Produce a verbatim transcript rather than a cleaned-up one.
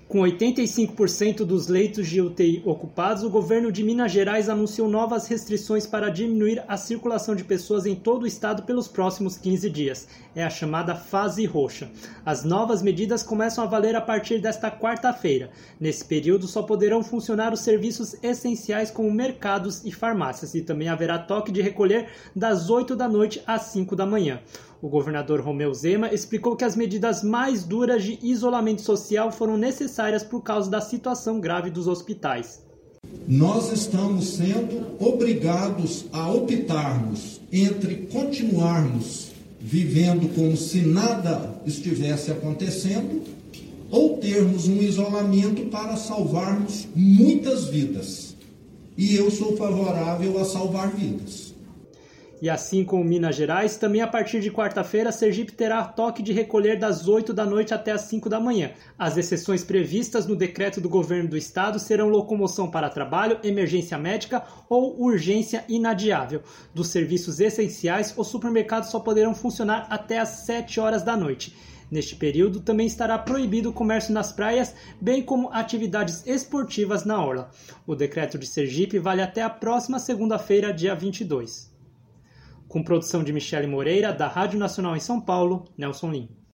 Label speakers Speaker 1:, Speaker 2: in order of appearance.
Speaker 1: Com oitenta e cinco por cento dos leitos de U T I ocupados, o governo de Minas Gerais anunciou novas restrições para diminuir a circulação de pessoas em todo o estado pelos próximos quinze dias. É a chamada fase roxa. As novas medidas começam a valer a partir desta quarta-feira. Nesse período, só poderão funcionar os serviços essenciais como mercados e farmácias, e também haverá toque de recolher das oito da noite às cinco da manhã. O governador Romeu Zema explicou que as medidas mais duras de isolamento social foram necessárias por causa da situação grave dos hospitais.
Speaker 2: Nós estamos sendo obrigados a optarmos entre continuarmos vivendo como se nada estivesse acontecendo ou termos um isolamento para salvarmos muitas vidas. E eu sou favorável a salvar vidas.
Speaker 1: E assim como Minas Gerais, também a partir de quarta-feira, Sergipe terá toque de recolher das oito da noite até as cinco da manhã. As exceções previstas no decreto do governo do estado serão locomoção para trabalho, emergência médica ou urgência inadiável. Dos serviços essenciais, os supermercados só poderão funcionar até as sete horas da noite. Neste período, também estará proibido o comércio nas praias, bem como atividades esportivas na orla. O decreto de Sergipe vale até a próxima segunda-feira, dia vinte e dois. Com produção de Michele Moreira, da Rádio Nacional em São Paulo, Nelson Lim.